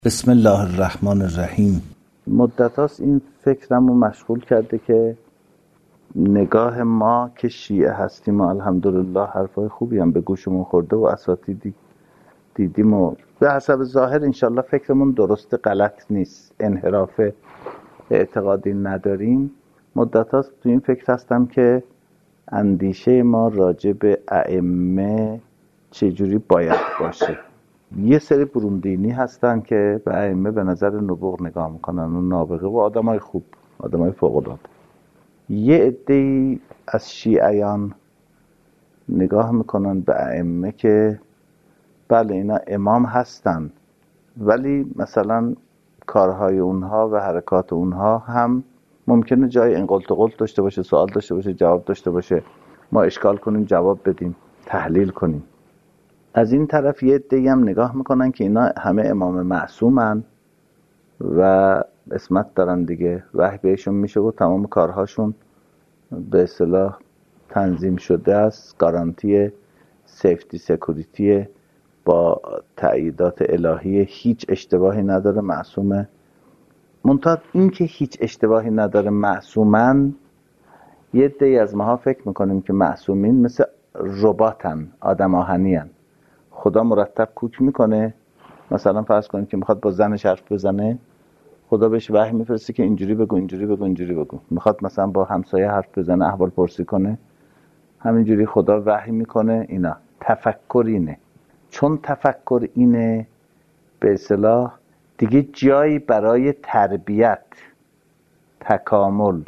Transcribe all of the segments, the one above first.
بسم الله الرحمن الرحیم. مدت هاست این فکرم رو مشغول کرده که نگاه ما که شیعه هستیم و الحمدلله حرفای خوبی هم به گوشمون خورده و اساتیدی دیدیم و به حسب ظاهر انشالله فکرمون درست غلط نیست، انحراف اعتقادی نداریم. مدت هاست تو این فکر هستم که اندیشه ما راجع به ائمه چجوری باید باشه. یه سری بروندینی هستن که به ائمه به نظر نبوغ نگاه میکنن و نابغه و آدمای خوب، آدمای فوق‌العاده. یه عده‌ای از شیعیان نگاه میکنن به ائمه که بله اینا امام هستن، ولی مثلا کارهای اونها و حرکات اونها هم ممکنه جای انقلت و قلت داشته باشه، سوال داشته باشه، جواب داشته باشه، ما اشکال کنیم، جواب بدیم، تحلیل کنیم. از این طرف یه عده‌ای هم نگاه میکنن که اینا همه امام معصومن و عصمت دارن دیگه، وحی بهشون میشه و تمام کارهاشون به اصطلاح تنظیم شده است، گارانتی سیفتی سکوریتی با تأییدات الهی، هیچ اشتباهی نداره، معصومه. منتها این که هیچ اشتباهی نداره معصومن، یه عده‌ای از ماها فکر میکنیم که معصومین مثل رباتن، آدم آهنین. خدا مرتب کوک میکنه، مثلا فرض کنید که میخواد با زنش حرف بزنه، خدا بهش وحی میفرسته که اینجوری بگو، اینجوری بگو، اینجوری بگو. میخواد مثلا با همسایه حرف بزنه، احوال پرسی کنه، همینجوری خدا وحی میکنه. اینا تفکر اینه. چون تفکر اینه، به اصطلاح دیگه جایی برای تربیت، تکامل،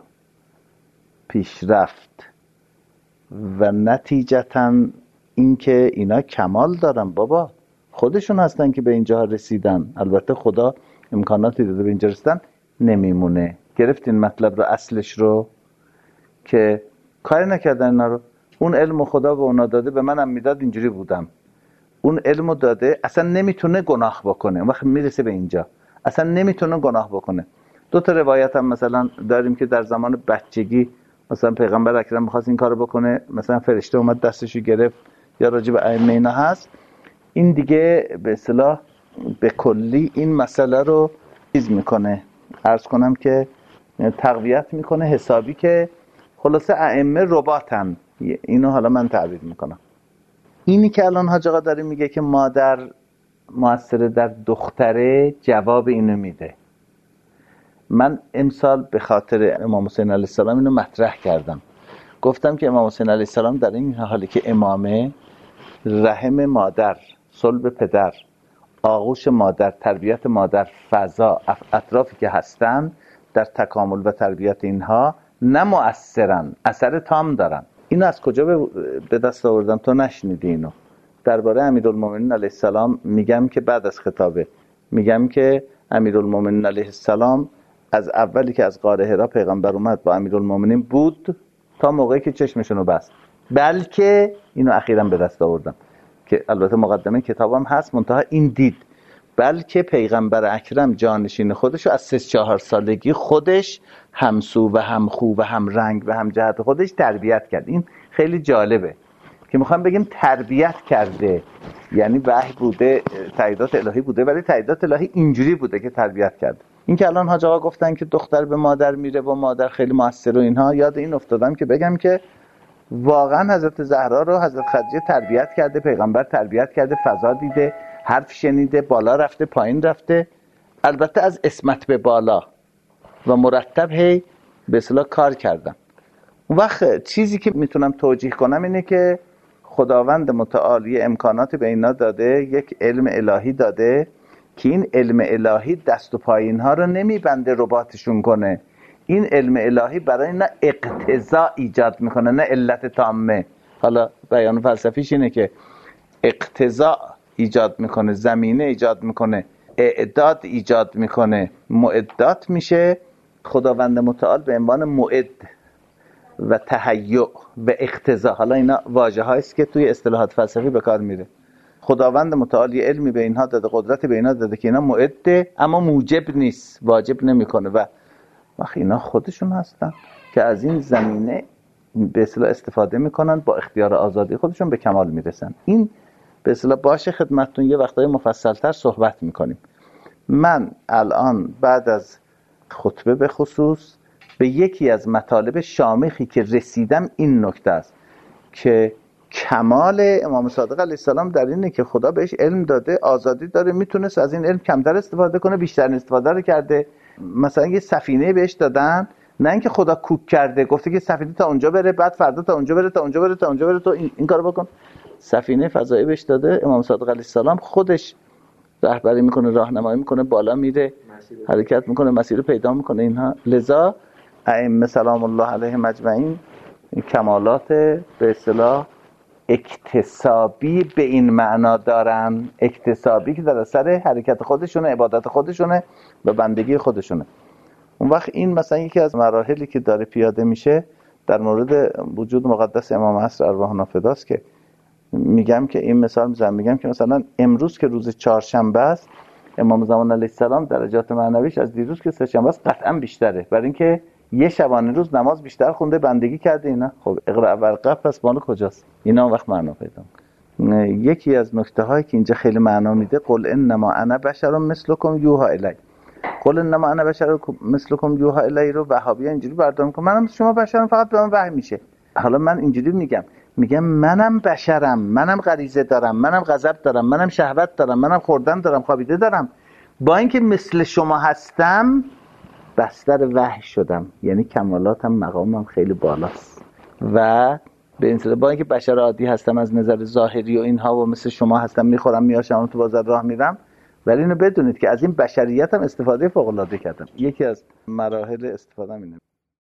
پیشرفت و نتیجتاً اینکه اینا کمال دارن، بابا خودشون هستن که به اینجا رسیدن. البته خدا امکاناتی داده به اینجا رسیدن، نمیمونه. گرفتین مطلب رو، اصلش رو، که کاری نکردن اینا رو. اون علم خدا به اونا داده، به منم میداد، اینجوری بودم. اون علمو داده، اصلا نمیتونه گناه بکنه. اون وقت میرسه به اینجا اصلا نمیتونه گناه بکنه. دو تا روایت هم مثلا داریم که در زمان بچگی مثلا پیغمبر اکرم می‌خواست این کارو بکنه، مثلا فرشته اومد دستشو گرفت، یا راجع به ائمه اینا هست. این دیگه به اصطلاح به کلی این مسئله رو چیز میکنه، عرض کنم که تقویت میکنه حسابی، که خلاصه ائمه رباتن. اینو حالا من تعبیر میکنم. اینی که الان حاج آقا داره میگه که مادر مؤثره در دختره، جواب اینو میده. من امسال به خاطر امام حسین علیه السلام اینو مطرح کردم. گفتم که امام حسین علیه السلام در این حالی که امامه، رحم مادر، صلب پدر، آغوش مادر، تربیت مادر، فضا، اطرافی که هستن در تکامل و تربیت اینها نه مؤثرن، اثر تام دارن. اینو از کجا به دست آوردم؟ تو نشنیدی اینو؟ درباره امیرالمومنین علیه السلام میگم که بعد از خطابه میگم که امیرالمومنین علیه السلام از اولی که از غار حرا پیغمبر اومد با امیرالمومنین بود تا موقعی که چشمشونو بست. بلکه اینو اخیراً به دست آوردم که البته مقدمه کتابم هست، منتها این دید، بلکه پیغمبر اکرم جانشین خودشو از 3-4 سالگی خودش همسو و همخو و هم رنگ و هم جهت خودش تربیت کرد. این خیلی جالبه که میخوام بگیم تربیت کرده، یعنی وحی بوده، تاییدات الهی بوده، ولی تاییدات الهی اینجوری بوده که تربیت کرده. این که الان حاج آقا گفتن که دختر به مادر میره و مادر خیلی موثر و اینها، یاد این افتادم که بگم که واقعا حضرت زهرا رو حضرت خدیجه تربیت کرده، پیغمبر تربیت کرده، فضا دیده، حرف شنیده، بالا رفته، پایین رفته، البته از عصمت به بالا و مرتب هی به اصطلاح کار کردن. اون وقت چیزی که میتونم توجیه کنم اینه که خداوند متعال یه امکاناتی به اینا داده، یک علم الهی داده که این علم الهی دست و پای اینها رو نمیبنده رباطشون کنه. این علم الهی برای اینا اقتضا ایجاد میکنه، نه علت تامه. حالا بیان فلسفیش اینه که اقتضا ایجاد میکنه، زمینه ایجاد میکنه، اعداد ایجاد میکنه، معدات میشه. خداوند متعال به عنوان معد و تهیع و اقتضا، حالا اینا واژه هاییست که توی اصطلاحات فلسفی به کار میره. خداوند متعال یه علمی به اینها داده، قدرتی به اینها داده که اینا معده، اما موجب نیست، واجب نمیکنه. و وقتی اینا خودشون هستن که از این زمینه به اصطلاح استفاده میکنن، با اختیار آزادی خودشون به کمال میرسن. این به اصطلاح باشه خدمتتون یه وقتای مفصلتر صحبت میکنیم. من الان بعد از خطبه به خصوص به یکی از مطالب شامخی که رسیدم این نکته است که کمال امام صادق علیه السلام در اینه که خدا بهش علم داده، آزادی داره، میتونست از این علم کمتر استفاده کنه، بیشتر استفاده رو کرده. مثلا یه سفینه بهش دادن، نه اینکه خدا کوک کرده گفته که سفینه تا اونجا بره، بعد فردا تا اونجا بره، تا اونجا بره، تا اونجا بره، تو این کارو بکن. سفینه فضایی بهش داده، امام صادق علیه السلام خودش رهبری میکنه، راهنمایی میکنه، بالا میره، حرکت میکنه، مسیر رو پیدا میکنه. اینها لذا ائمه سلام الله علیهم اجمعین کمالات به اصطلاح اکتسابی به این معنا دارن، اکتسابی که در اثر حرکت خودشونه، عبادت خودشونه و بندگی خودشونه. اون وقت این مثلا یکی از مراحلی که داره پیاده میشه در مورد وجود مقدس امام عصر ارواحنا فداست که میگم که این مثال میزنم، میگم که مثلا امروز که روز چهارشنبه است، امام زمان علیه السلام درجات معنویش از دیروز که سه‌شنبه است قطعا بیشتره، برای اینکه یه شبانه روز نماز بیشتر خونده، بندگی کرده. اینا خب اقرا ورقه پس بانو کجاست؟ اینا وقت معنا پیدا. یکی از نکته هایی که اینجا خیلی معنا میده، قل انما انا بشر مثلکم یوحی الی. قل انما انا بشر مثلکم یوحی الی رو وهابی‌ها اینجوری برداشت میکنن، منم شما بشرم، فقط به من وحی میشه. حالا من اینجوری میگم منم بشرم، منم غریزه دارم، منم غضب دارم، منم شهوت دارم، منم خوردن دارم، خوابیده دارم. با اینکه مثل شما هستم بستر وحی شدم، یعنی کمالاتم، مقامم خیلی بالاست و به این با اینکه بشر عادی هستم از نظر ظاهری و اینها و مثل شما هستم، میخورم میاشم تو بازار راه میرم، ولی اینو بدونید که از این بشریتم استفاده فوق العاده کردم. یکی از مراحل استفاده اینه.